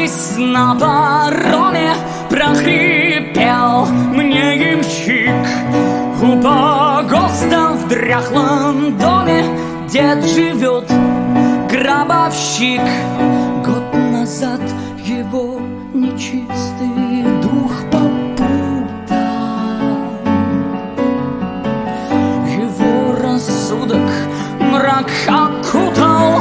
Расстались на пароме, прохрипел мне ямщик. У погоста в дряхлом доме дед живет, гробовщик. Год назад его нечистый дух попутал, его рассудок мрак окутал.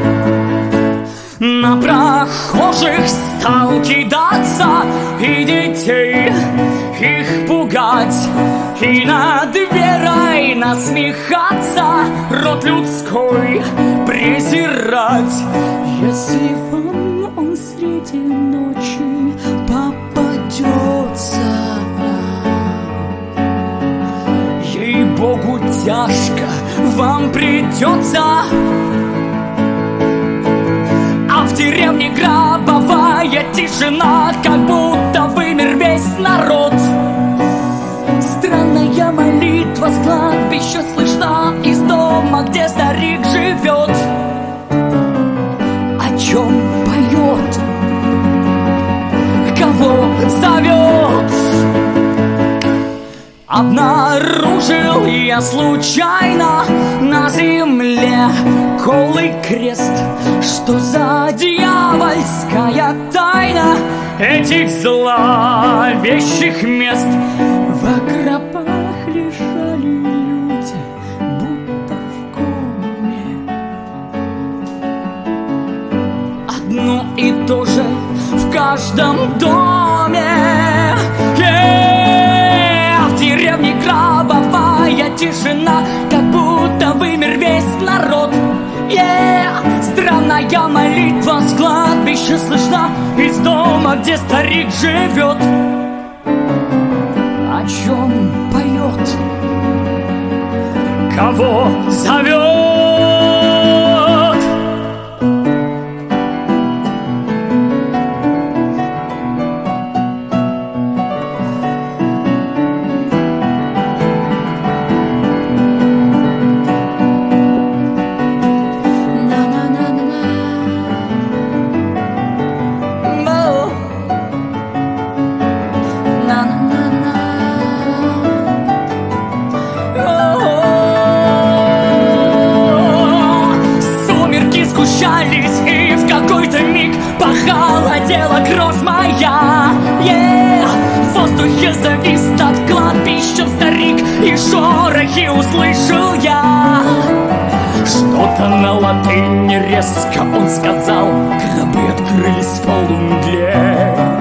На прохожих стал кидаться и детей их пугать, и над верой насмехаться, род людской презирать. Если вам он среди ночи попадется, ей-богу, тяжко вам придется. А в деревне гробовая тишина, как будто вымер весь народ. Странная молитва с кладбища слышна из дома, где старик живет. О чем поет, кого зовет? Обнаружил я случайно на земле голый крест. Что за дьявольская тайна этих зловещих мест? В гробах лежали люди, будто в коме. Одно и то же в каждом доме. В деревне гробовая тишина, как будто вымер весь народ. Странная молитва с кладбища слышна из дома, где старик живет. О чем поет, кого зовет? И в какой-то миг похолодела кровь моя. В воздухе завис над кладбищем старик, и шорохи услышал я. Что-то на латыни резко он сказал, гробы открылись в полумгле.